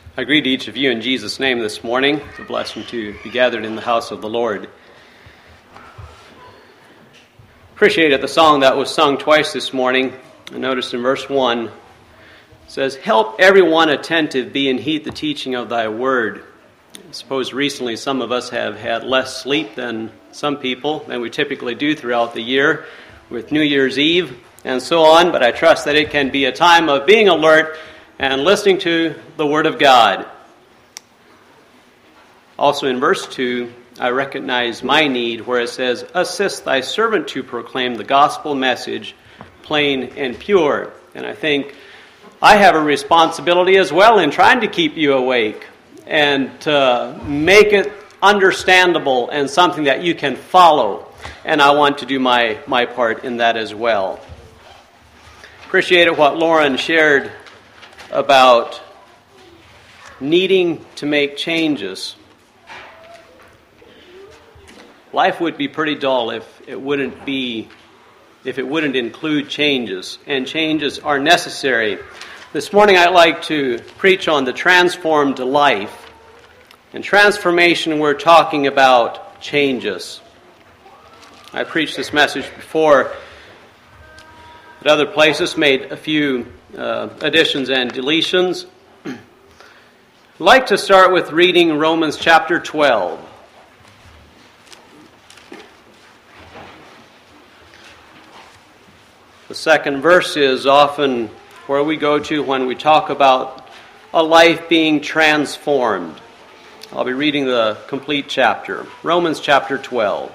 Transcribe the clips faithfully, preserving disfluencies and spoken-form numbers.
I greet each of you in Jesus' name this morning. It's a blessing to be gathered in the house of the Lord. Appreciated the song that was sung twice this morning. I noticed in verse one, it says, "Help everyone attentive be and heed the teaching of thy word." I suppose recently some of us have had less sleep than some people than we typically do throughout the year with New Year's Eve and so on, but I trust that it can be a time of being alert and listening to the Word of God. Also in verse two, I recognize my need where it says, "Assist thy servant to proclaim the gospel message, plain and pure." And I think I have a responsibility as well in trying to keep you awake and to make it understandable and something that you can follow. And I want to do my, my part in that as well. Appreciated what Lauren shared about needing to make changes. Life would be pretty dull if it wouldn't be, if it wouldn't include changes, and changes are necessary. This morning I'd like to preach on the transformed life. In transformation, we're talking about changes. I preached this message before at other places, made a few uh, additions and deletions. I'd like to start with reading Romans chapter twelve. The second verse is often where we go to when we talk about a life being transformed. I'll be reading the complete chapter. Romans chapter twelve.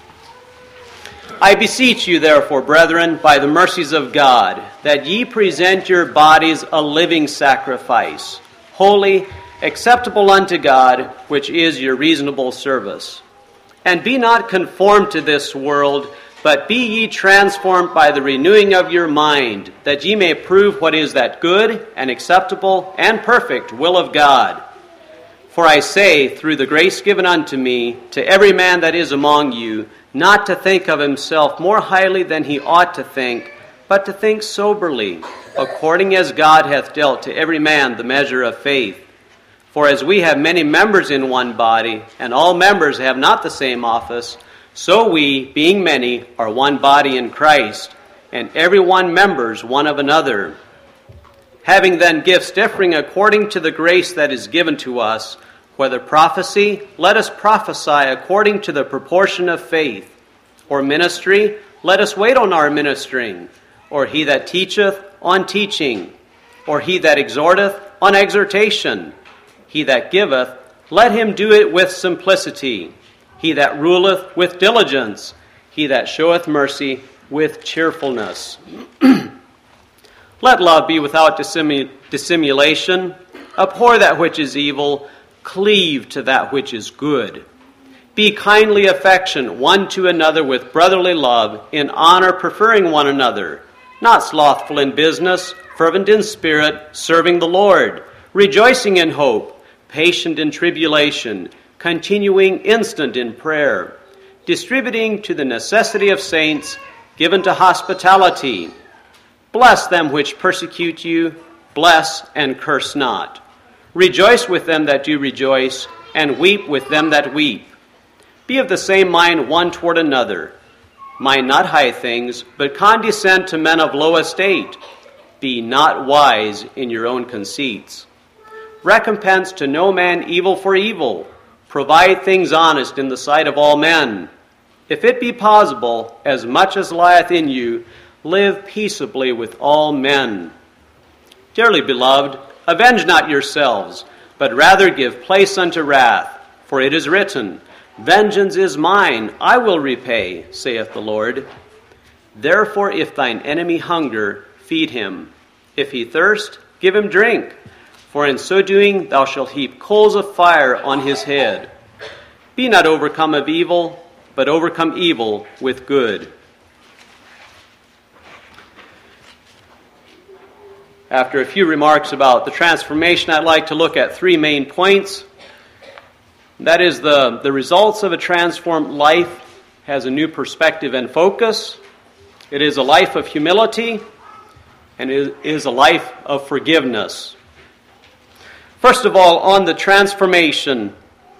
"I beseech you, therefore, brethren, by the mercies of God, that ye present your bodies a living sacrifice, holy, acceptable unto God, which is your reasonable service. And be not conformed to this world, but be ye transformed by the renewing of your mind, that ye may prove what is that good and acceptable and perfect will of God. For I say, through the grace given unto me, to every man that is among you, not to think of himself more highly than he ought to think, but to think soberly, according as God hath dealt to every man the measure of faith. For as we have many members in one body, and all members have not the same office, so we, being many, are one body in Christ, and every one members one of another. Having then gifts differing according to the grace that is given to us, whether prophecy, let us prophesy according to the proportion of faith. Or ministry, let us wait on our ministering. Or he that teacheth, on teaching. Or he that exhorteth, on exhortation. He that giveth, let him do it with simplicity. He that ruleth, with diligence. He that showeth mercy, with cheerfulness. Let love be without dissimu- dissimulation. Abhor that which is evil. Cleave to that which is good. Be kindly affectioned one to another with brotherly love, in honor preferring one another, not slothful in business, fervent in spirit, serving the Lord, rejoicing in hope, patient in tribulation, continuing instant in prayer, distributing to the necessity of saints, given to hospitality. Bless them which persecute you, bless and curse not. Rejoice with them that do rejoice, and weep with them that weep. Be of the same mind one toward another. Mind not high things, but condescend to men of low estate. Be not wise in your own conceits. Recompense to no man evil for evil. Provide things honest in the sight of all men. If it be possible, as much as lieth in you, live peaceably with all men. Dearly beloved, avenge not yourselves, but rather give place unto wrath. For it is written, Vengeance is mine, I will repay, saith the Lord. Therefore, if thine enemy hunger, feed him. If he thirst, give him drink. For in so doing thou shalt heap coals of fire on his head. Be not overcome of evil, but overcome evil with good. After a few remarks about the transformation, I'd like to look at three main points. That is, the, the results of a transformed life has a new perspective and focus. It is a life of humility, and it is a life of forgiveness. First of all, on the transformation,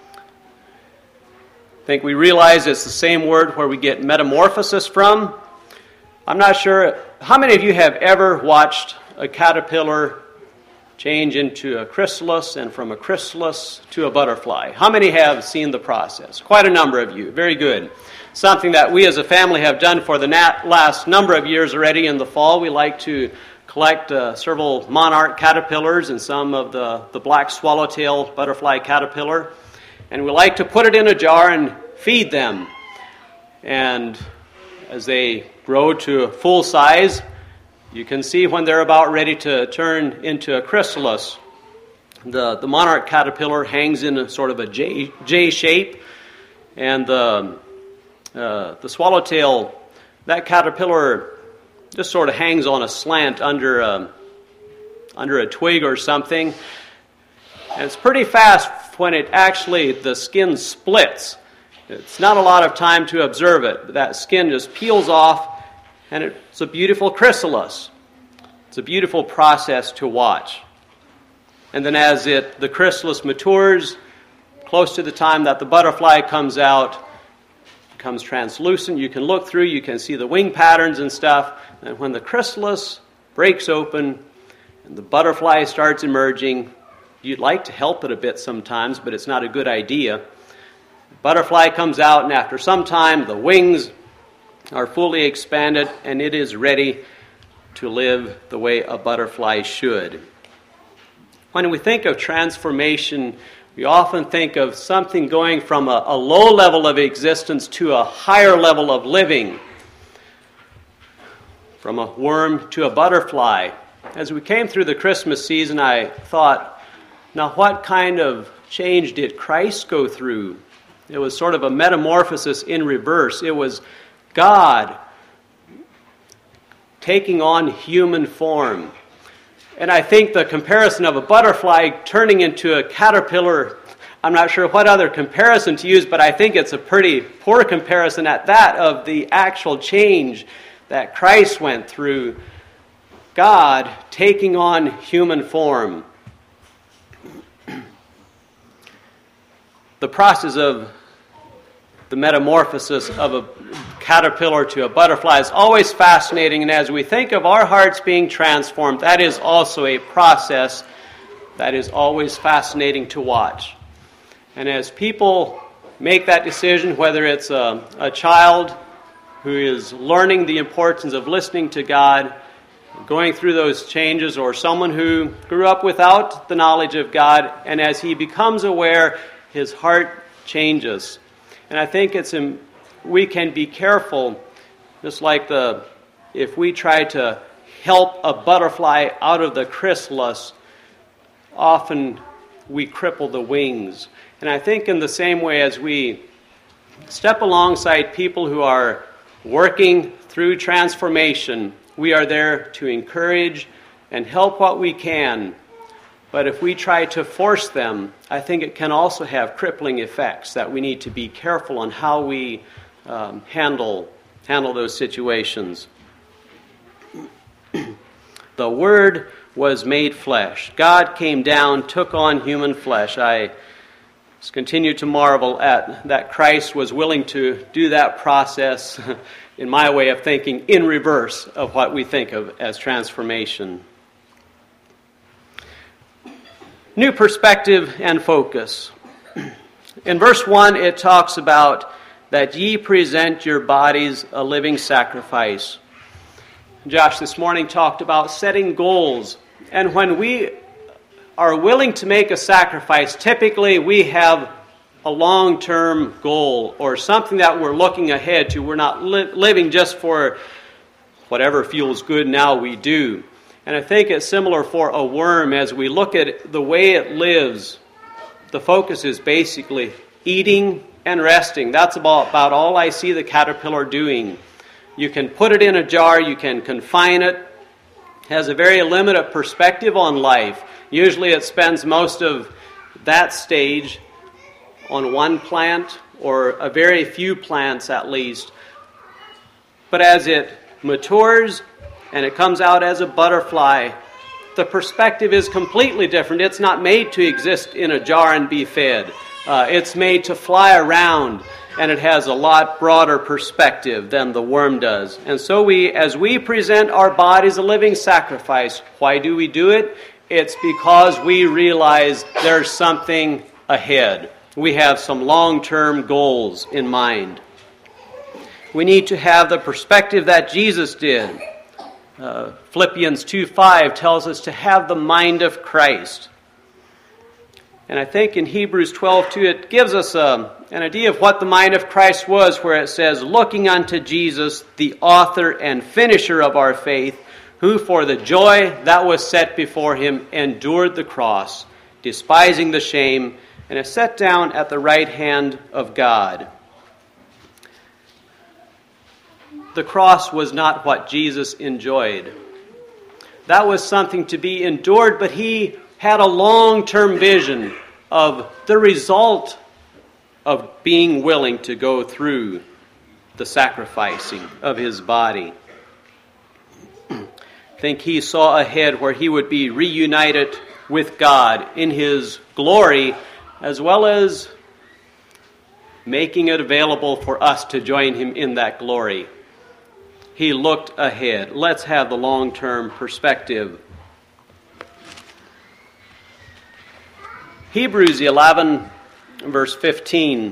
I think we realize it's the same word where we get metamorphosis from. I'm not sure, how many of you have ever watched a caterpillar change into a chrysalis and from a chrysalis to a butterfly? How many have seen the process? Quite a number of you. Very good. Something that we as a family have done for the nat- last number of years already. In the fall, we like to collect uh, several monarch caterpillars and some of the, the black swallowtail butterfly caterpillar. And we like to put it in a jar and feed them. And as they grow to full size, you can see when they're about ready to turn into a chrysalis. The, the monarch caterpillar hangs in a sort of a J, J shape, and the, uh, the swallowtail, that caterpillar just sort of hangs on a slant under a, under a twig or something. And it's pretty fast when it actually, the skin splits. It's not a lot of time to observe it, but that skin just peels off, and it's a beautiful chrysalis. It's a beautiful process to watch. And then as it the chrysalis matures, close to the time that the butterfly comes out, it becomes translucent. You can look through, you can see the wing patterns and stuff. And when the chrysalis breaks open and the butterfly starts emerging, you'd like to help it a bit sometimes, but it's not a good idea. The butterfly comes out, and after some time, the wings are fully expanded, and it is ready to live the way a butterfly should. When we think of transformation, we often think of something going from a, a low level of existence to a higher level of living, from a worm to a butterfly. As we came through the Christmas season, I thought, now what kind of change did Christ go through? It was sort of a metamorphosis in reverse. It was God taking on human form. And I think the comparison of a butterfly turning into a caterpillar, I'm not sure what other comparison to use, but I think it's a pretty poor comparison at that of the actual change that Christ went through. God taking on human form. The process of the metamorphosis of a caterpillar to a butterfly is always fascinating, and as we think of our hearts being transformed, that is also a process that is always fascinating to watch. And as people make that decision, whether it's a, a child who is learning the importance of listening to God, going through those changes, or someone who grew up without the knowledge of God, and as he becomes aware, his heart changes. And I think it's we can be careful, just like the if we try to help a butterfly out of the chrysalis, often we cripple the wings. And I think in the same way, as we step alongside people who are working through transformation, we are there to encourage and help what we can. But if we try to force them, I think it can also have crippling effects that we need to be careful on how we um, handle handle those situations. The Word was made flesh. God came down, took on human flesh. I just continue to marvel at that Christ was willing to do that process, in my way of thinking, in reverse of what we think of as transformation. New perspective and focus. In verse one, it talks about that ye present your bodies a living sacrifice. Josh this morning talked about setting goals. And when we are willing to make a sacrifice, typically we have a long-term goal or something that we're looking ahead to. We're not li- living just for whatever feels good now we do. And I think it's similar for a worm. As we look at the way it lives, the focus is basically eating and resting. That's about, about all I see the caterpillar doing. You can put it in a jar, you can confine it. It has a very limited perspective on life. Usually it spends most of that stage on one plant, or a very few plants at least. But as it matures and it comes out as a butterfly, the perspective is completely different. It's not made to exist in a jar and be fed. Uh, it's made to fly around, and it has a lot broader perspective than the worm does. And so we, as we present our bodies a living sacrifice, why do we do it? It's because we realize there's something ahead. We have some long-term goals in mind. We need to have the perspective that Jesus did. Uh, Philippians two five tells us to have the mind of Christ. And I think in Hebrews twelve two it gives us a, an idea of what the mind of Christ was, where it says, looking unto Jesus, the author and finisher of our faith, who for the joy that was set before him endured the cross, despising the shame, and is set down at the right hand of God. The cross was not what Jesus enjoyed. That was something to be endured, but he had a long-term vision of the result of being willing to go through the sacrificing of his body. I think he saw ahead where he would be reunited with God in his glory, as well as making it available for us to join him in that glory. He looked ahead. Let's have the long-term perspective. Hebrews eleven, verse fifteen.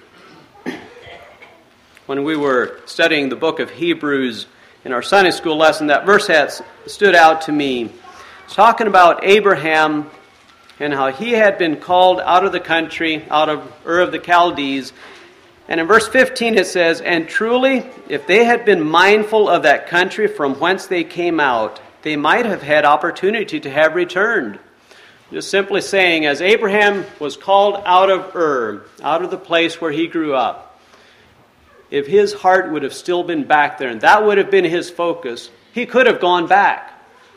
When we were studying the book of Hebrews in our Sunday school lesson, that verse had stood out to me. It's talking about Abraham and how he had been called out of the country, out of Ur of the Chaldees. And in verse fifteen it says, and truly, if they had been mindful of that country from whence they came out, they might have had opportunity to have returned. Just simply saying, as Abraham was called out of Ur, out of the place where he grew up, if his heart would have still been back there, and that would have been his focus, he could have gone back.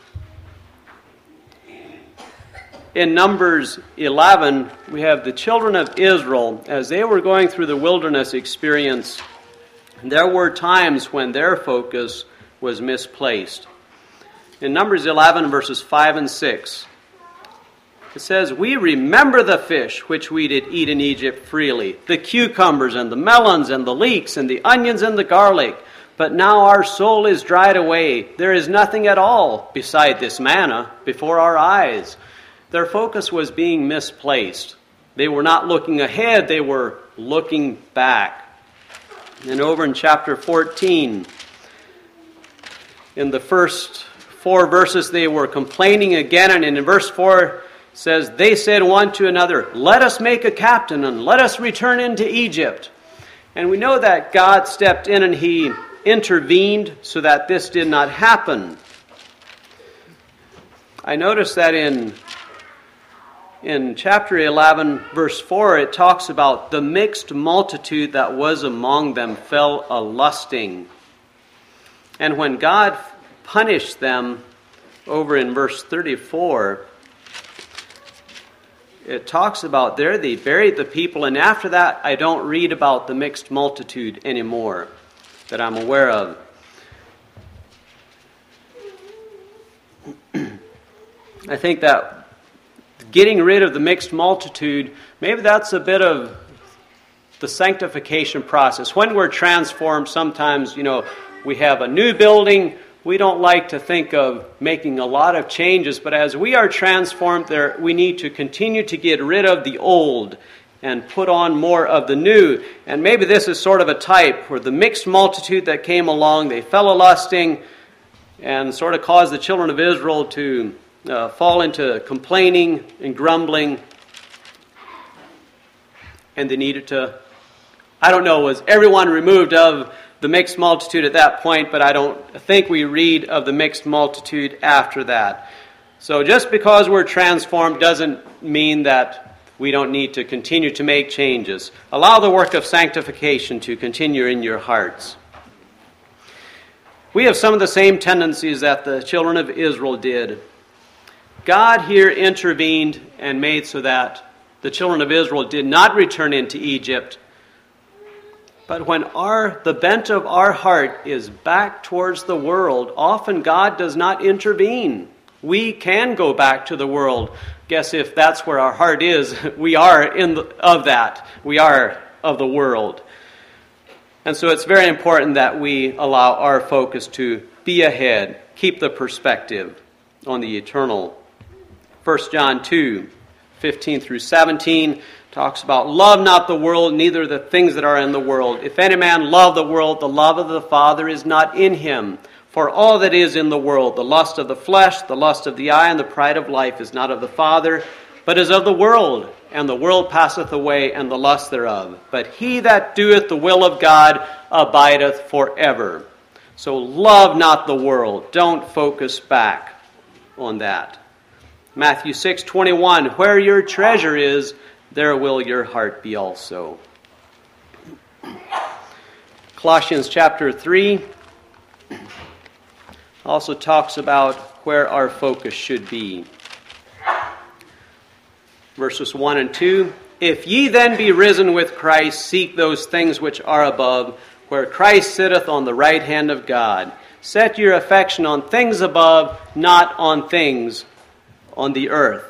In Numbers eleven, we have the children of Israel, as they were going through the wilderness experience, there were times when their focus was misplaced. In Numbers eleven, verses five and six, it says, we remember the fish which we did eat in Egypt freely, the cucumbers and the melons and the leeks and the onions and the garlic. But now our soul is dried away. There is nothing at all beside this manna before our eyes. Their focus was being misplaced. They were not looking ahead, they were looking back. And over in chapter fourteen, in the first four verses, they were complaining again. And in verse four, it says, they said one to another, let us make a captain and let us return into Egypt. And we know that God stepped in and he intervened so that this did not happen. I noticed that in In chapter eleven, verse four, it talks about the mixed multitude that was among them fell a-lusting. And when God punished them, over in verse thirty-four, it talks about there they buried the people, and after that I don't read about the mixed multitude anymore that I'm aware of. I think that getting rid of the mixed multitude, maybe that's a bit of the sanctification process. When we're transformed, sometimes, you know, we have a new building. We don't like to think of making a lot of changes, but as we are transformed, there we need to continue to get rid of the old and put on more of the new. And maybe this is sort of a type where the mixed multitude that came along, they fell a-lusting and sort of caused the children of Israel to Uh, fall into complaining and grumbling, and they needed to, I don't know, was everyone removed of the mixed multitude at that point, but I don't think we read of the mixed multitude after that. So just because we're transformed doesn't mean that we don't need to continue to make changes. Allow the work of sanctification to continue in your hearts. We have some of the same tendencies that the children of Israel did. God here intervened and made so that the children of Israel did not return into Egypt. But when our the bent of our heart is back towards the world, often God does not intervene. We can go back to the world. Guess if that's where our heart is, we are in the, of that. We are of the world. And so it's very important that we allow our focus to be ahead, keep the perspective on the eternal. First John two, fifteen through seventeen talks about, love not the world, neither the things that are in the world. If any man love the world, the love of the Father is not in him. For all that is in the world, the lust of the flesh, the lust of the eye, and the pride of life is not of the Father, but is of the world. And the world passeth away, and the lust thereof. But he that doeth the will of God abideth forever. So love not the world. Don't focus back on that. Matthew six twenty-one, where your treasure is, there will your heart be also. Colossians chapter three also talks about where our focus should be. Verses one and two, if ye then be risen with Christ, seek those things which are above, where Christ sitteth on the right hand of God. Set your affection on things above, not on things on the earth.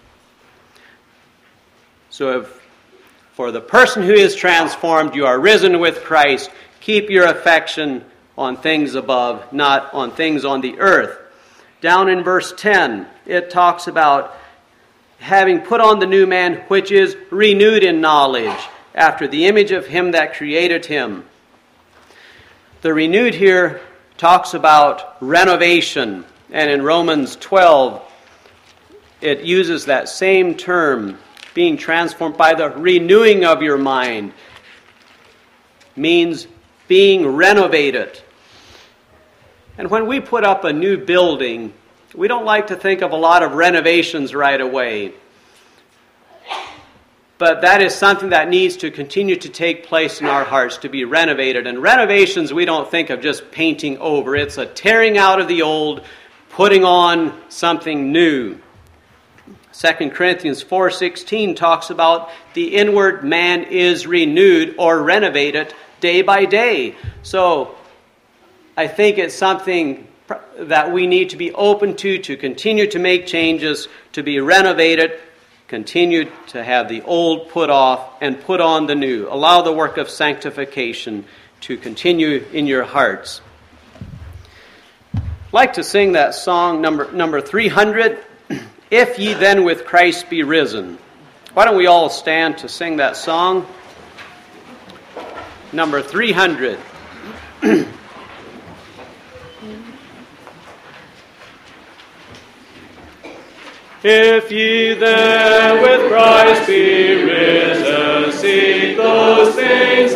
So if for the person who is transformed, you are risen with Christ, keep your affection on things above, not on things on the earth. Down in verse ten, it talks about having put on the new man, which is renewed in knowledge, after the image of him that created him. The renewed here talks about renovation, and in Romans twelve, it uses that same term, being transformed by the renewing of your mind, means being renovated. And when we put up a new building, we don't like to think of a lot of renovations right away. But that is something that needs to continue to take place in our hearts, to be renovated. And renovations, we don't think of just painting over. It's a tearing out of the old, putting on something new. Second Corinthians four sixteen talks about the inward man is renewed or renovated day by day. So I think it's something that we need to be open to, to continue to make changes, to be renovated, continue to have the old put off and put on the new. Allow the work of sanctification to continue in your hearts. I'd like to sing that song number number three hundred. If ye then with Christ be risen. Why don't we all stand to sing that song? Number three hundred. If ye then with Christ be risen, seek those things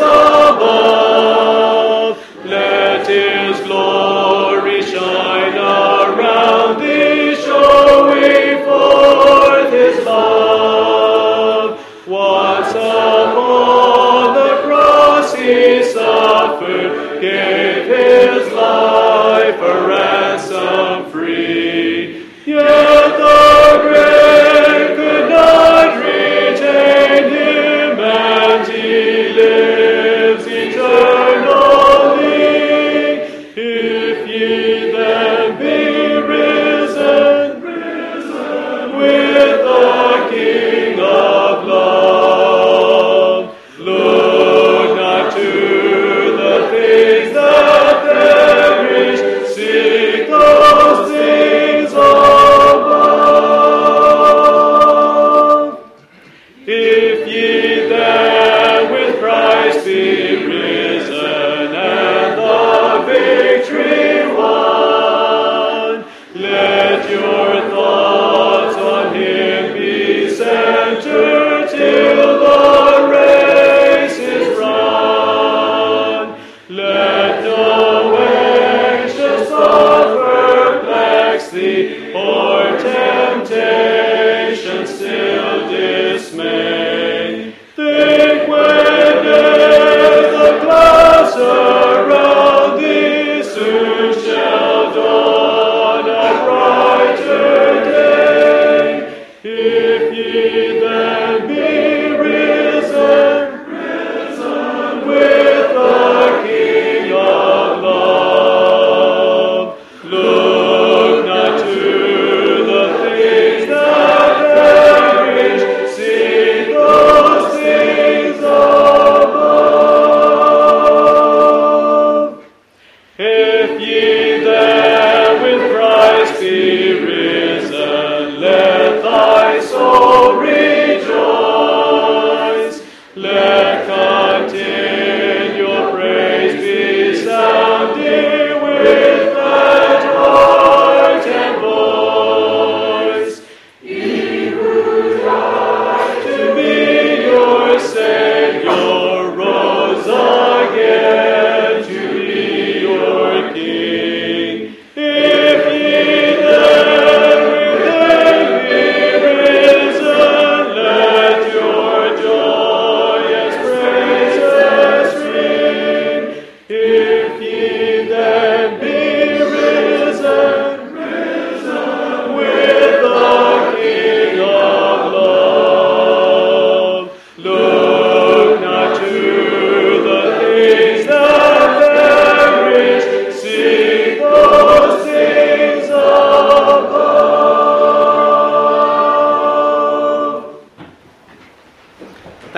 above. Let his glory shine around thee, showing forth his love. Once upon the cross he suffered, gave his life a ransom free. Yet the grave could not retain him, and he lives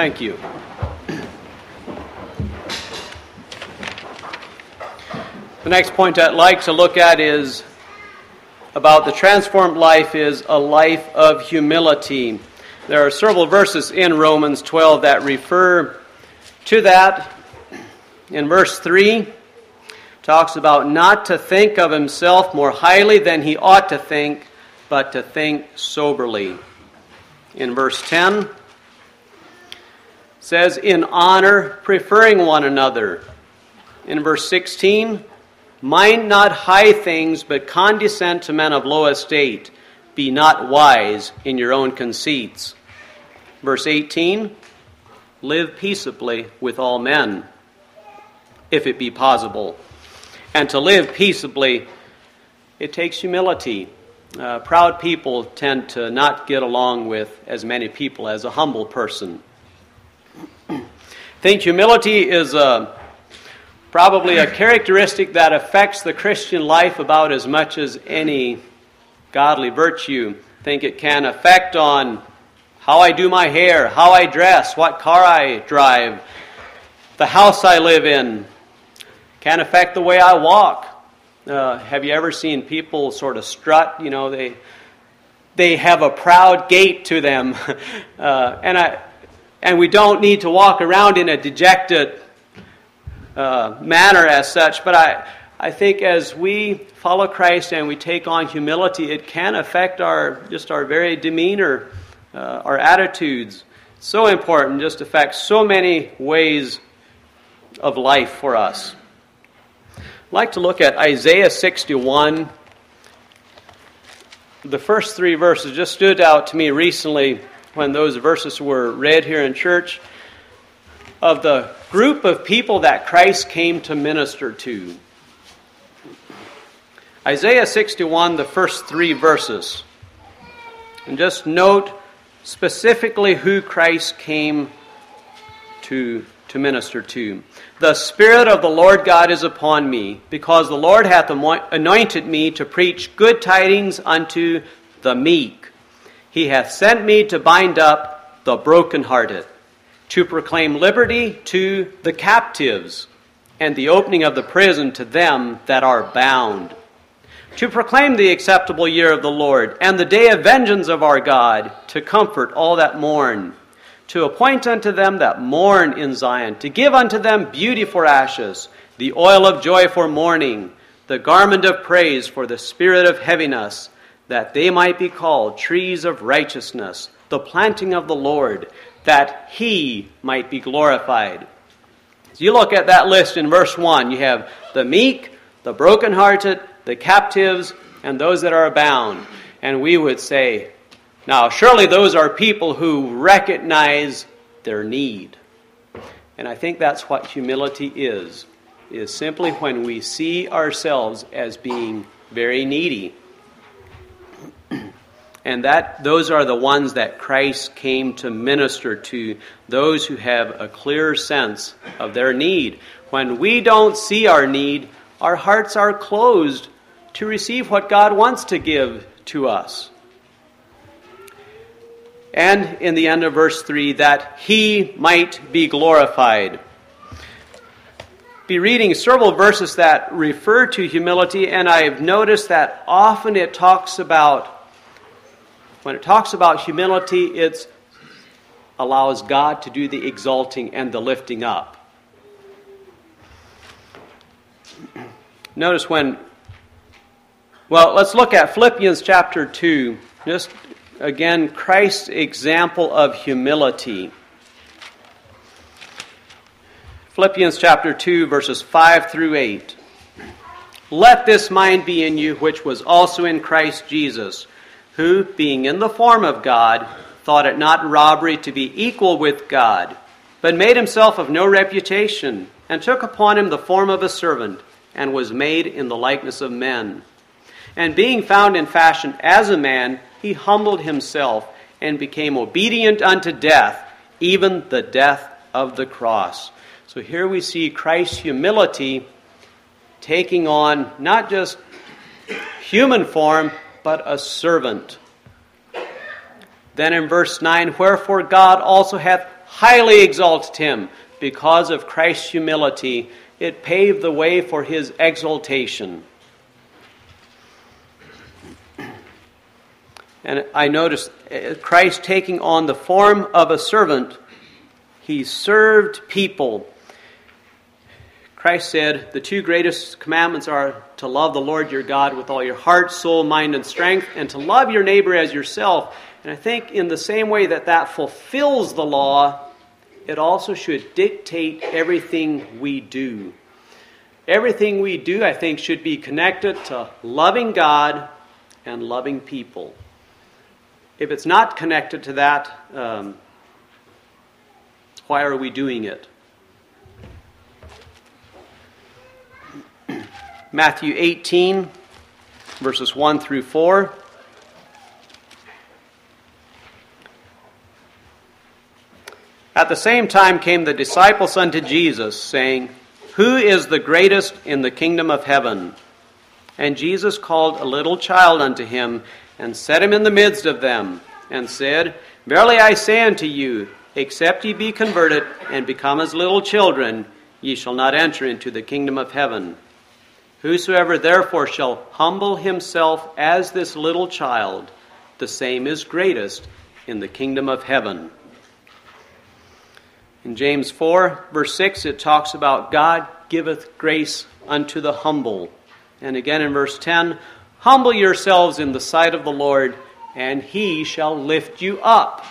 Thank you. The next point I'd like to look at is about the transformed life is a life of humility. There are several verses in Romans twelve that refer to that. In verse three, talks about not to think of himself more highly than he ought to think, but to think soberly. In verse ten, says, in honor, preferring one another. In verse sixteen, mind not high things, but condescend to men of low estate. Be not wise in your own conceits. Verse eighteen, live peaceably with all men, if it be possible. And to live peaceably, it takes humility. Uh, proud people tend to not get along with as many people as a humble person. I think humility is a probably a characteristic that affects the Christian life about as much as any godly virtue. I think it can affect on how I do my hair, how I dress, what car I drive, the house I live in. Can affect the way I walk. Uh, have you ever seen people sort of strut? You know, they they have a proud gait to them, uh, and I and we don't need to walk around in a dejected Uh, manner as such, but I, I think as we follow Christ and we take on humility, it can affect our just our very demeanor, uh, our attitudes. So important, just affects so many ways of life for us. I'd like to look at Isaiah sixty-one. The first three verses just stood out to me recently when those verses were read here in church, of the group of people that Christ came to minister to. Isaiah sixty-one, the first three verses. And just note specifically who Christ came to, to minister to. The Spirit of the Lord God is upon me, because the Lord hath anointed me to preach good tidings unto the meek. He hath sent me to bind up the brokenhearted, to proclaim liberty to the captives, and the opening of the prison to them that are bound, to proclaim the acceptable year of the Lord, and the day of vengeance of our God, to comfort all that mourn, to appoint unto them that mourn in Zion, to give unto them beauty for ashes, the oil of joy for mourning, the garment of praise for the spirit of heaviness, that they might be called trees of righteousness, the planting of the Lord, that he might be glorified. As you look at that list in verse one, you have the meek, the brokenhearted, the captives, and those that are bound. And we would say, now surely those are people who recognize their need. And I think that's what humility is, is simply when we see ourselves as being very needy. And that those are the ones that Christ came to minister to, those who have a clear sense of their need. When we don't see our need, our hearts are closed to receive what God wants to give to us. And in the end of verse three, that he might be glorified. Be reading several verses that refer to humility, and I've noticed that often it talks about When it talks about humility, it allows God to do the exalting and the lifting up. Notice when, well, let's look at Philippians chapter two. Just, again, Christ's example of humility. Philippians chapter two, verses five through eight. Let this mind be in you, which was also in Christ Jesus, who, being in the form of God, thought it not robbery to be equal with God, but made himself of no reputation, and took upon him the form of a servant, and was made in the likeness of men. And being found in fashion as a man, he humbled himself, and became obedient unto death, even the death of the cross. So here we see Christ's humility taking on not just human form, but a servant. Then in verse nine, wherefore God also hath highly exalted him. Because of Christ's humility, it paved the way for his exaltation. And I noticed Christ taking on the form of a servant, he served people. Christ said, the two greatest commandments are to love the Lord your God with all your heart, soul, mind, and strength, and to love your neighbor as yourself. And I think in the same way that that fulfills the law, it also should dictate everything we do. Everything we do, I think, should be connected to loving God and loving people. If it's not connected to that, um, why are we doing it? Matthew eighteen, verses one through four. At the same time came the disciples unto Jesus, saying, Who is the greatest in the kingdom of heaven? And Jesus called a little child unto him, and set him in the midst of them, and said, Verily I say unto you, except ye be converted, and become as little children, ye shall not enter into the kingdom of heaven. Whosoever therefore shall humble himself as this little child, the same is greatest in the kingdom of heaven. In James four, verse six, it talks about God giveth grace unto the humble. And again in verse ten, Humble yourselves in the sight of the Lord, and he shall lift you up.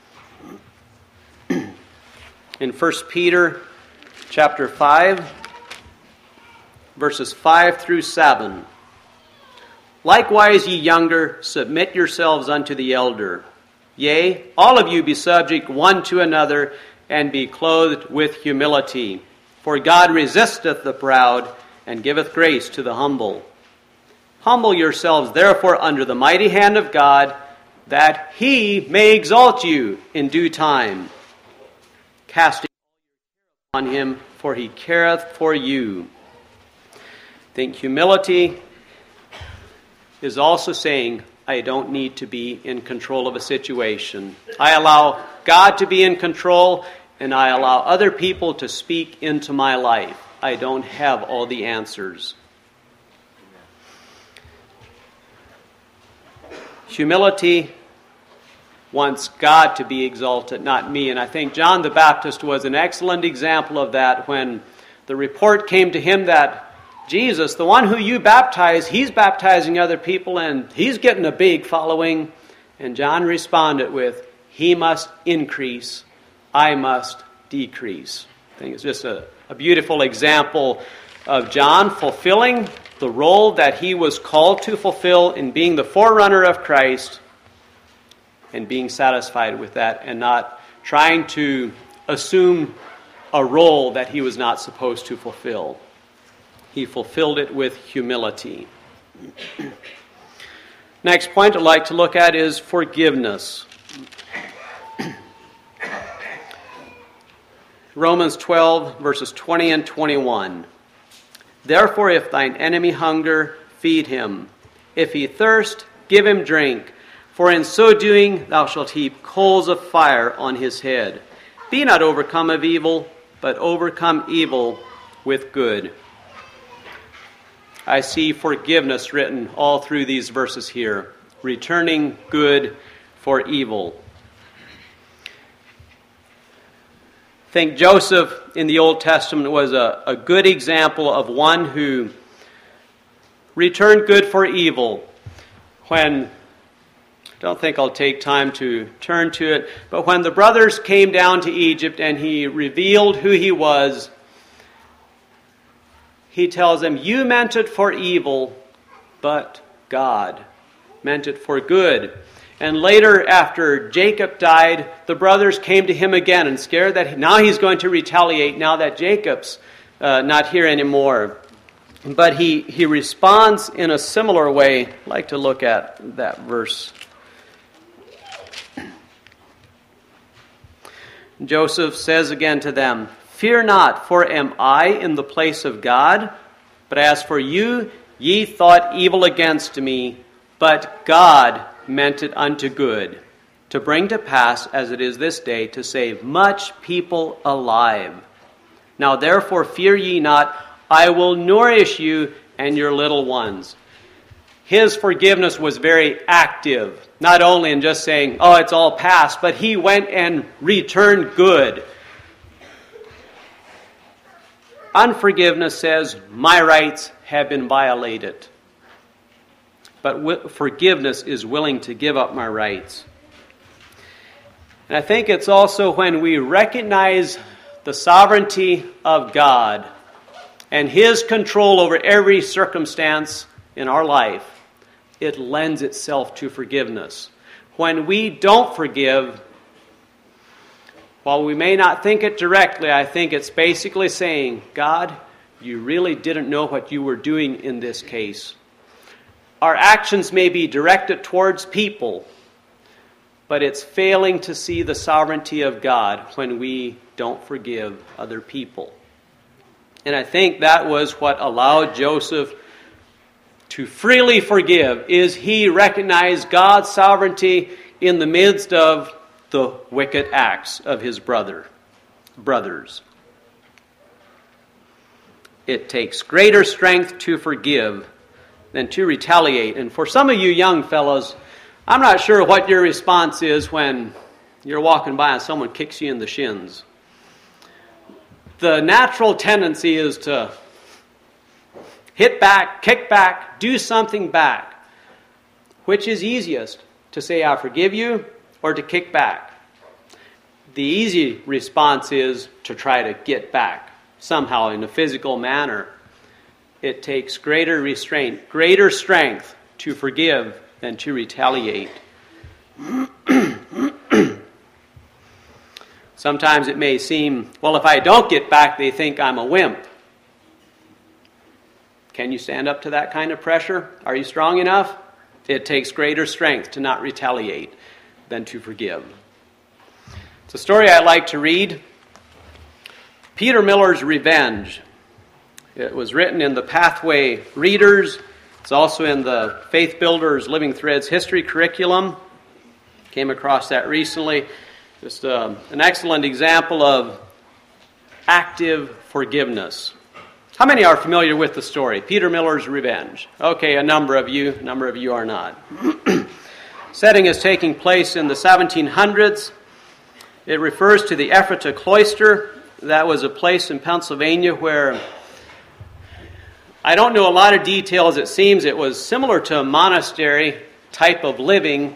In First Peter chapter five, verses five through seven. Likewise, ye younger, submit yourselves unto the elder. Yea, all of you be subject one to another, and be clothed with humility. For God resisteth the proud, and giveth grace to the humble. Humble yourselves therefore under the mighty hand of God, that he may exalt you in due time, casting on him, for he careth for you. I think humility is also saying, I don't need to be in control of a situation. I allow God to be in control, and I allow other people to speak into my life. I don't have all the answers. Humility wants God to be exalted, not me. And I think John the Baptist was an excellent example of that when the report came to him that Jesus, the one who you baptize, he's baptizing other people and he's getting a big following. And John responded with, he must increase, I must decrease. I think it's just a, a beautiful example of John fulfilling the role that he was called to fulfill in being the forerunner of Christ and being satisfied with that and not trying to assume a role that he was not supposed to fulfill. He fulfilled it with humility. Next point I'd like to look at is forgiveness. Romans twelve, verses twenty and twenty-one. Therefore, if thine enemy hunger, feed him. If he thirst, give him drink. For in so doing, thou shalt heap coals of fire on his head. Be not overcome of evil, but overcome evil with good. I see forgiveness written all through these verses here. Returning good for evil. I think Joseph in the Old Testament was a, a good example of one who returned good for evil. When, I don't think I'll take time to turn to it, but when the brothers came down to Egypt and he revealed who he was, he tells them, you meant it for evil, but God meant it for good. And later, after Jacob died, the brothers came to him again and scared that now he's going to retaliate now that Jacob's uh, not here anymore. But he, he responds in a similar way. I'd like to look at that verse. Joseph says again to them, fear not, for am I in the place of God? But as for you, ye thought evil against me, but God meant it unto good, to bring to pass, as it is this day, to save much people alive. Now therefore fear ye not, I will nourish you and your little ones. His forgiveness was very active, not only in just saying, oh, it's all past, but he went and returned good. Unforgiveness says, my rights have been violated. But forgiveness is willing to give up my rights. And I think it's also when we recognize the sovereignty of God and His control over every circumstance in our life, it lends itself to forgiveness. When we don't forgive, while we may not think it directly, I think it's basically saying, God, you really didn't know what you were doing in this case. Our actions may be directed towards people, but it's failing to see the sovereignty of God when we don't forgive other people. And I think that was what allowed Joseph to freely forgive, is he recognized God's sovereignty in the midst of the wicked acts of his brother, brothers. It takes greater strength to forgive than to retaliate. And for some of you young fellows, I'm not sure what your response is when you're walking by and someone kicks you in the shins. The natural tendency is to hit back, kick back, do something back. Which is easiest, to say I forgive you or to kick back? The easy response is to try to get back somehow in a physical manner. It takes greater restraint, greater strength to forgive than to retaliate. Sometimes it may seem, well, if I don't get back, they think I'm a wimp. Can you stand up to that kind of pressure? Are you strong enough? It takes greater strength to not retaliate than to forgive. It's a story I like to read. Peter Miller's Revenge. It was written in the Pathway Readers. It's also in the Faith Builders Living Threads history curriculum. Came across that recently. Just uh, an excellent example of active forgiveness. How many are familiar with the story? Peter Miller's Revenge. Okay, a number of you. A number of you are not. Setting is taking place in the seventeen hundreds. It refers to the Ephrata Cloister. That was a place in Pennsylvania where, I don't know a lot of details. It seems it was similar to a monastery type of living.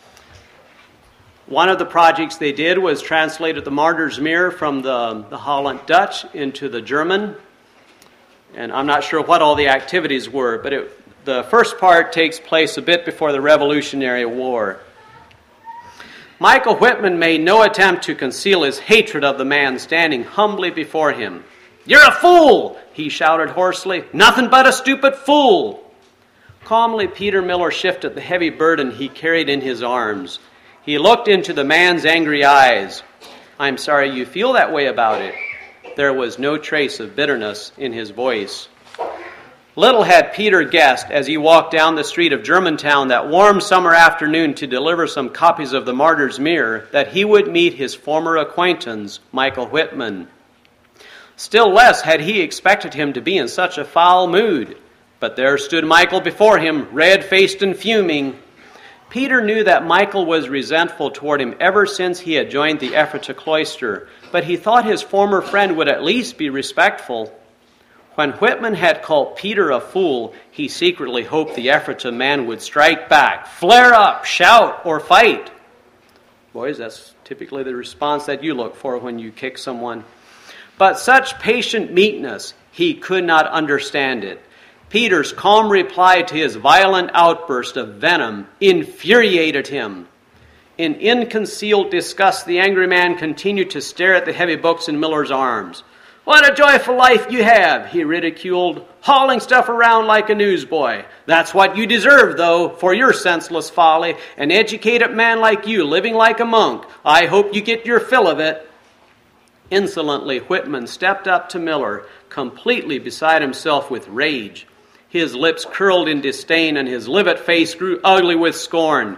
One of the projects they did was translated the Martyr's Mirror from the, the Holland Dutch into the German. And I'm not sure what all the activities were, but it, the first part takes place a bit before the Revolutionary War. Michael Whitman made no attempt to conceal his hatred of the man standing humbly before him. "You're a fool!" he shouted hoarsely. "Nothing but a stupid fool!" Calmly, Peter Miller shifted the heavy burden he carried in his arms. He looked into the man's angry eyes. "I'm sorry you feel that way about it." There was no trace of bitterness in his voice. Little had Peter guessed as he walked down the street of Germantown that warm summer afternoon to deliver some copies of the Martyr's Mirror that he would meet his former acquaintance, Michael Whitman. Still less had he expected him to be in such a foul mood. But there stood Michael before him, red-faced and fuming. Peter knew that Michael was resentful toward him ever since he had joined the Ephrata Cloister, but he thought his former friend would at least be respectful. When Whitman had called Peter a fool, he secretly hoped the Ephrata man would strike back, flare up, shout, or fight. Boys, that's typically the response that you look for when you kick someone. But such patient meekness, he could not understand it. Peter's calm reply to his violent outburst of venom infuriated him. In inconcealed disgust, the angry man continued to stare at the heavy books in Miller's arms. "What a joyful life you have," he ridiculed, "hauling stuff around like a newsboy. That's what you deserve, though, for your senseless folly. An educated man like you, living like a monk. I hope you get your fill of it." Insolently, Whitman stepped up to Miller, completely beside himself with rage. His lips curled in disdain, and his livid face grew ugly with scorn.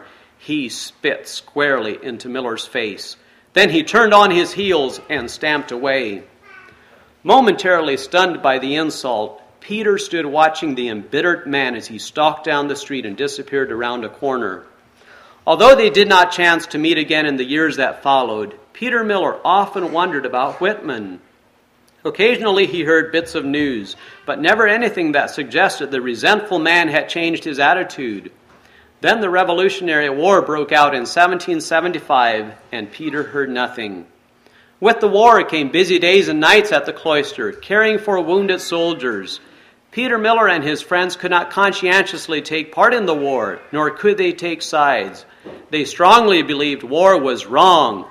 He spit squarely into Miller's face. Then he turned on his heels and stamped away. Momentarily stunned by the insult, Peter stood watching the embittered man as he stalked down the street and disappeared around a corner. Although they did not chance to meet again in the years that followed, Peter Miller often wondered about Whitman. Occasionally he heard bits of news, but never anything that suggested the resentful man had changed his attitude. Then the Revolutionary War broke out in seventeen seventy-five, and Peter heard nothing. With the war came busy days and nights at the cloister, caring for wounded soldiers. Peter Miller and his friends could not conscientiously take part in the war, nor could they take sides. They strongly believed war was wrong,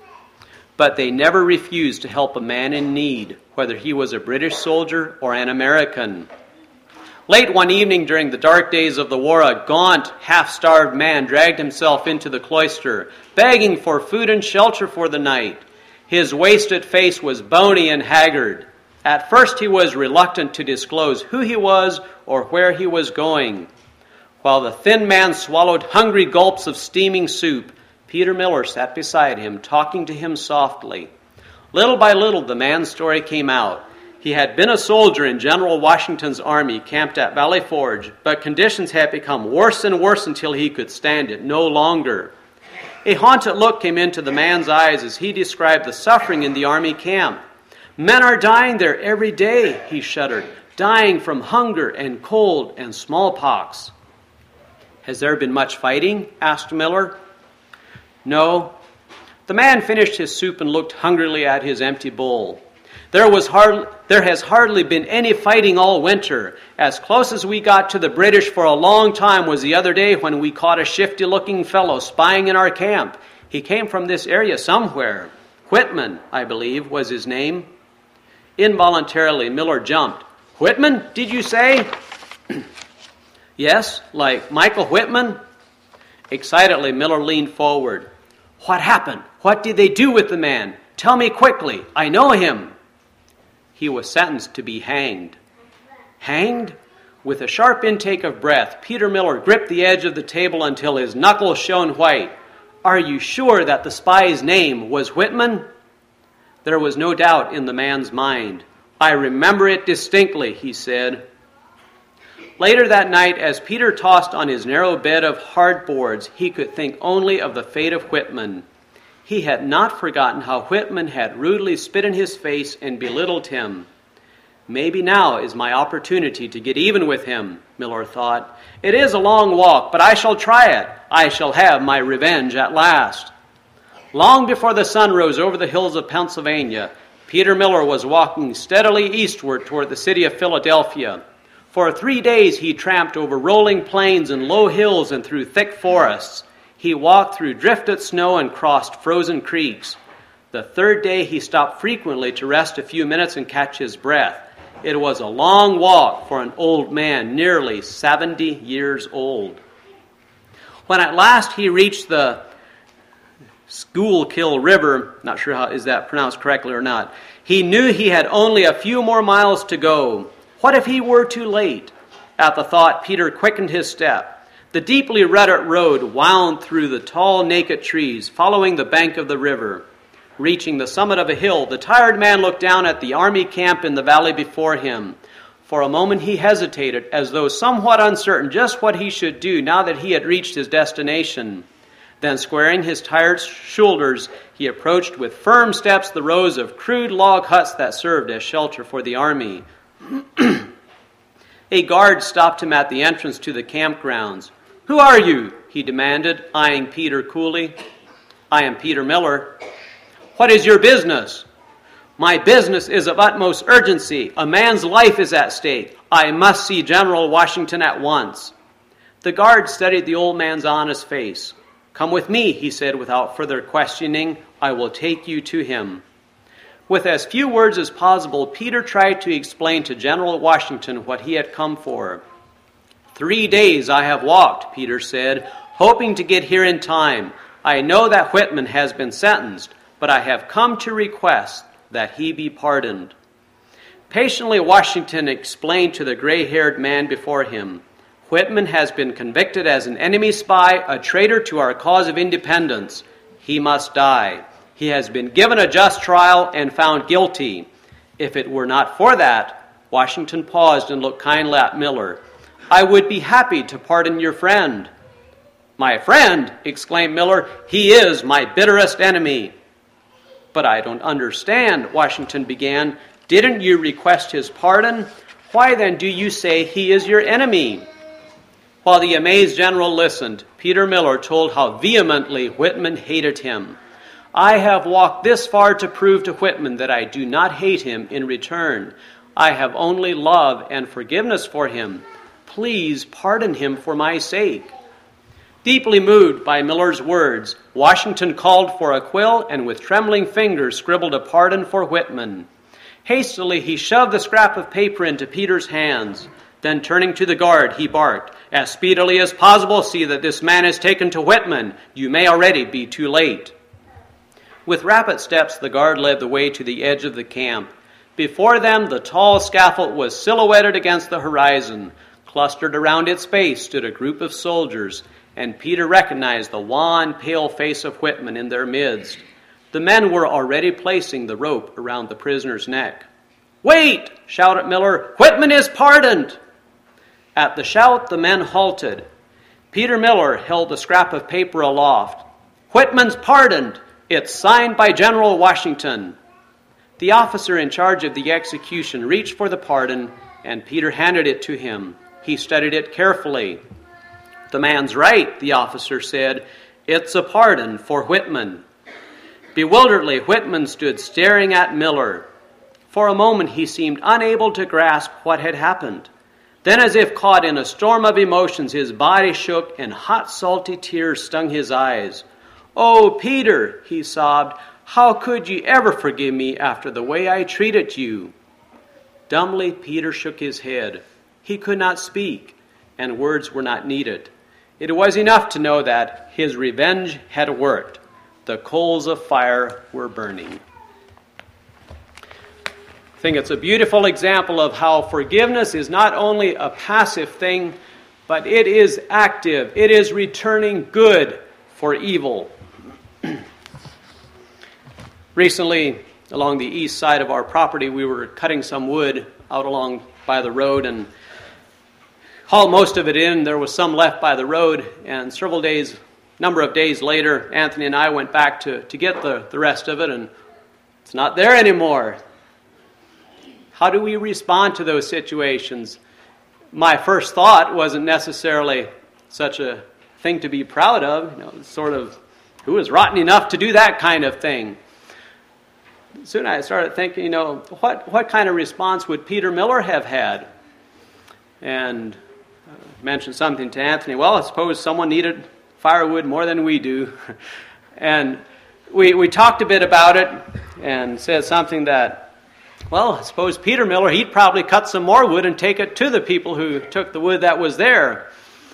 but they never refused to help a man in need, whether he was a British soldier or an American. Late one evening during the dark days of the war, a gaunt, half-starved man dragged himself into the cloister, begging for food and shelter for the night. His wasted face was bony and haggard. At first he was reluctant to disclose who he was or where he was going. While the thin man swallowed hungry gulps of steaming soup, Peter Miller sat beside him, talking to him softly. Little by little, the man's story came out. He had been a soldier in General Washington's army camped at Valley Forge, but conditions had become worse and worse until he could stand it no longer. A haunted look came into the man's eyes as he described the suffering in the army camp. Men are dying there every day, he shuddered, dying from hunger and cold and smallpox. Has there been much fighting? Asked Miller. No. The man finished his soup and looked hungrily at his empty bowl. There was hard, there has hardly been any fighting all winter. As close as we got to the British for a long time was the other day when we caught a shifty-looking fellow spying in our camp. He came from this area somewhere. Whitman, I believe, was his name. Involuntarily, Miller jumped. Whitman, did you say? Yes, like Michael Whitman? Excitedly, Miller leaned forward. What happened? What did they do with the man? Tell me quickly. I know him. He was sentenced to be hanged. Hanged? With a sharp intake of breath, Peter Miller gripped the edge of the table until his knuckles shone white. Are you sure that the spy's name was Whitman? There was no doubt in the man's mind. I remember it distinctly, he said. Later that night, as Peter tossed on his narrow bed of hard boards, he could think only of the fate of Whitman. He had not forgotten how Whitman had rudely spit in his face and belittled him. Maybe now is my opportunity to get even with him, Miller thought. It is a long walk, but I shall try it. I shall have my revenge at last. Long before the sun rose over the hills of Pennsylvania, Peter Miller was walking steadily eastward toward the city of Philadelphia. For three days he tramped over rolling plains and low hills and through thick forests. He walked through drifted snow and crossed frozen creeks. The third day he stopped frequently to rest a few minutes and catch his breath. It was a long walk for an old man, nearly seventy years old. When at last he reached the Schuylkill River, not sure how is that pronounced correctly or not, he knew he had only a few more miles to go. What if he were too late? At the thought, Peter quickened his step. The deeply rutted road wound through the tall, naked trees, following the bank of the river. Reaching the summit of a hill, the tired man looked down at the army camp in the valley before him. For a moment he hesitated, as though somewhat uncertain just what he should do now that he had reached his destination. Then, squaring his tired shoulders, he approached with firm steps the rows of crude log huts that served as shelter for the army. A guard stopped him at the entrance to the campgrounds. "Who are you?" he demanded, eyeing Peter coolly. "I am Peter Miller." "What is your business?" "My business is of utmost urgency. A man's life is at stake. I must see General Washington at once." The guard studied the old man's honest face. "Come with me," he said without further questioning. "I will take you to him." With as few words as possible, Peter tried to explain to General Washington what he had come for. Three days I have walked, Peter said, hoping to get here in time. I know that Whitman has been sentenced, but I have come to request that he be pardoned. Patiently, Washington explained to the gray-haired man before him. Whitman has been convicted as an enemy spy, a traitor to our cause of independence. He must die. He has been given a just trial and found guilty. If it were not for that," Washington paused and looked kindly at Miller, "I would be happy to pardon your friend." "My friend?" exclaimed Miller. "He is my bitterest enemy." "But I don't understand," Washington began. "Didn't you request his pardon? Why then do you say he is your enemy?" While the amazed general listened, Peter Miller told how vehemently Whitman hated him. "I have walked this far to prove to Whitman that I do not hate him in return. I have only love and forgiveness for him. Please pardon him for my sake." Deeply moved by Miller's words, Washington called for a quill and with trembling fingers scribbled a pardon for Whitman. Hastily he shoved the scrap of paper into Peter's hands. Then turning to the guard, he barked, "As speedily as possible, see that this man is taken to Whitman. You may already be too late." With rapid steps, the guard led the way to the edge of the camp. Before them, the tall scaffold was silhouetted against the horizon. Clustered around its base stood a group of soldiers, and Peter recognized the wan, pale face of Whitman in their midst. The men were already placing the rope around the prisoner's neck. "Wait!" shouted Miller. "Whitman is pardoned!" At the shout, the men halted. Peter Miller held the scrap of paper aloft. "Whitman's pardoned! It's signed by General Washington." The officer in charge of the execution reached for the pardon, and Peter handed it to him. He studied it carefully. "The man's right," the officer said. "It's a pardon for Whitman." Bewilderedly, Whitman stood staring at Miller. For a moment he seemed unable to grasp what had happened. Then, as if caught in a storm of emotions, his body shook and hot, salty tears stung his eyes. "Oh, Peter," he sobbed, "how could you ever forgive me after the way I treated you?" Dumbly, Peter shook his head. He could not speak, and words were not needed. It was enough to know that his revenge had worked. The coals of fire were burning. I think it's a beautiful example of how forgiveness is not only a passive thing, but it is active. It is returning good for evil. Recently, along the east side of our property, we were cutting some wood out along by the road and hauled most of it in. There was some left by the road, and several days, number of days later, Anthony and I went back to, to get the, the rest of it, and it's not there anymore. How do we respond to those situations? My first thought wasn't necessarily such a thing to be proud of. You know, sort of, who is rotten enough to do that kind of thing? Soon I started thinking, you know, what, what kind of response would Peter Miller have had? And uh, mentioned something to Anthony. Well, I suppose someone needed firewood more than we do. And we we talked a bit about it and said something that, well, I suppose Peter Miller, he'd probably cut some more wood and take it to the people who took the wood that was there.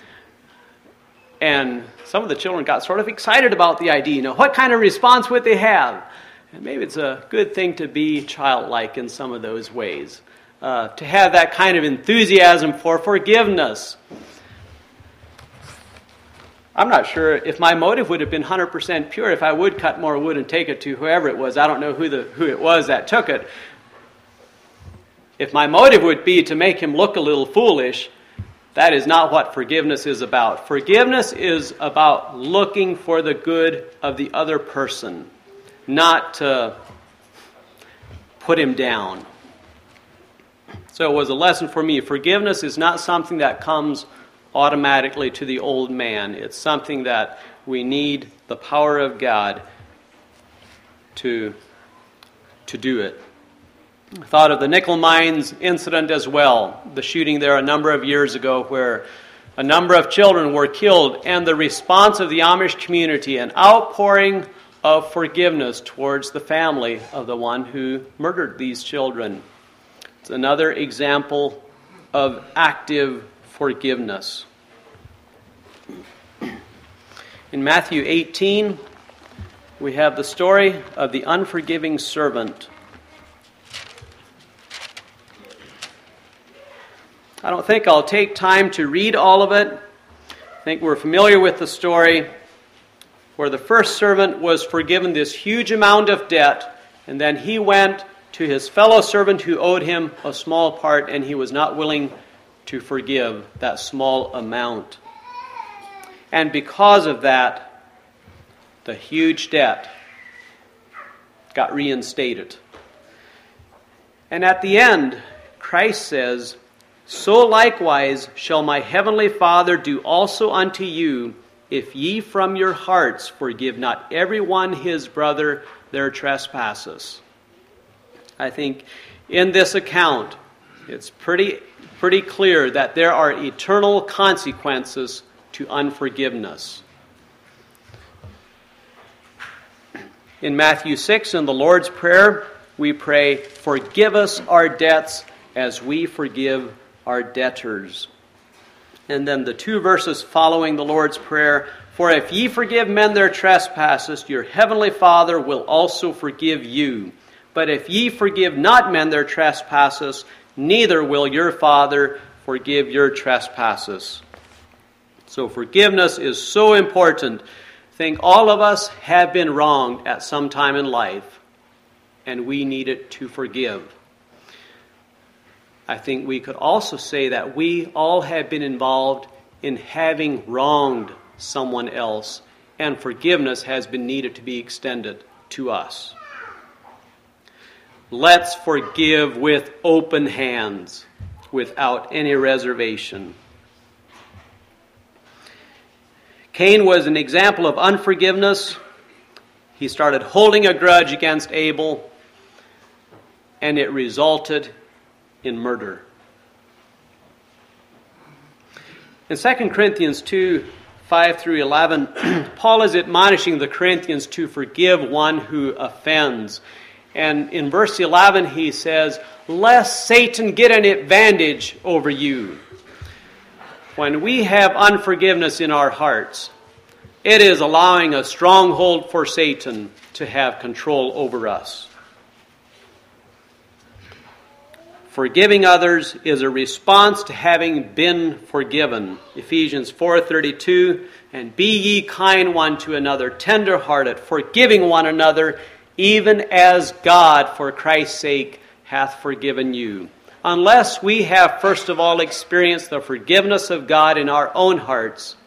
And some of the children got sort of excited about the idea. You know, what kind of response would they have? And maybe it's a good thing to be childlike in some of those ways. Uh, to have that kind of enthusiasm for forgiveness. I'm not sure if my motive would have been one hundred percent pure if I would cut more wood and take it to whoever it was. I don't know who the who it was that took it. If my motive would be to make him look a little foolish, that is not what forgiveness is about. Forgiveness is about looking for the good of the other person, not to put him down. So it was a lesson for me. Forgiveness is not something that comes automatically to the old man. It's something that we need the power of God to, to do it. I thought of the nickel mines incident as well, the shooting there a number of years ago where a number of children were killed, and the response of the Amish community, an outpouring of forgiveness towards the family of the one who murdered these children. It's another example of active forgiveness. In Matthew eighteen, we have the story of the unforgiving servant. I don't think I'll take time to read all of it. I think we're familiar with the story where the first servant was forgiven this huge amount of debt, and then he went to his fellow servant who owed him a small part, and he was not willing to forgive that small amount. And because of that, the huge debt got reinstated. And at the end, Christ says, "So likewise shall my heavenly Father do also unto you, if ye from your hearts forgive not every one his brother their trespasses." I think in this account, it's pretty, pretty clear that there are eternal consequences to unforgiveness. In Matthew six, in the Lord's Prayer, we pray, "Forgive us our debts as we forgive our debtors." And then the two verses following the Lord's Prayer, "For if ye forgive men their trespasses, your heavenly Father will also forgive you. But if ye forgive not men their trespasses, neither will your Father forgive your trespasses." So forgiveness is so important. I think all of us have been wronged at some time in life, and we need it to forgive. I think we could also say that we all have been involved in having wronged someone else, and forgiveness has been needed to be extended to us. Let's forgive with open hands, without any reservation. Cain was an example of unforgiveness. He started holding a grudge against Abel, and it resulted in murder. In Second Corinthians two, five through eleven, Paul is admonishing the Corinthians to forgive one who offends. And in verse eleven he says, "Lest Satan get an advantage over you." When we have unforgiveness in our hearts, it is allowing a stronghold for Satan to have control over us. Forgiving others is a response to having been forgiven. Ephesians four thirty-two, "And be ye kind one to another, tender-hearted, forgiving one another, even as God for Christ's sake hath forgiven you." Unless we have first of all experienced the forgiveness of God in our own hearts,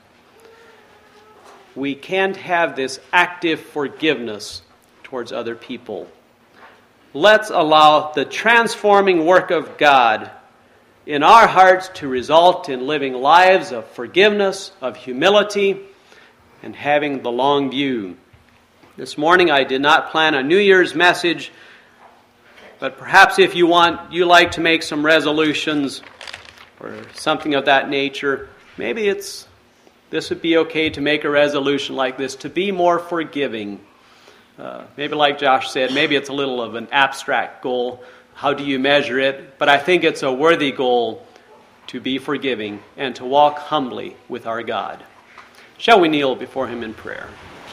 we can't have this active forgiveness towards other people. Let's allow the transforming work of God in our hearts to result in living lives of forgiveness, of humility, and having the long view. This morning I did not plan a New Year's message, but perhaps if you want, you like to make some resolutions or something of that nature, maybe it's this would be okay to make a resolution like this, to be more forgiving. Uh, maybe like Josh said, maybe it's a little of an abstract goal. How do you measure it? But I think it's a worthy goal to be forgiving and to walk humbly with our God. Shall we kneel before Him in prayer?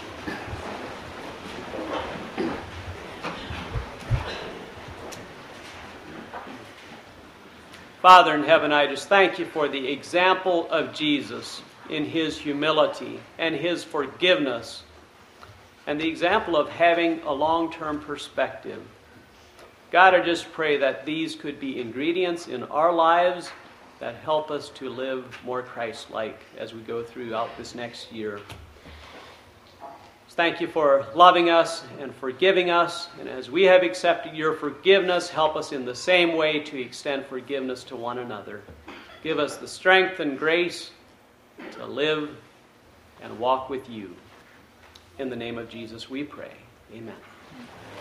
Father in heaven, I just thank you for the example of Jesus in His humility and His forgiveness, and the example of having a long-term perspective. God, I just pray that these could be ingredients in our lives that help us to live more Christ-like as we go throughout this next year. Thank you for loving us and forgiving us, and as we have accepted your forgiveness, help us in the same way to extend forgiveness to one another. Give us the strength and grace to live and walk with you. In the name of Jesus we pray. Amen.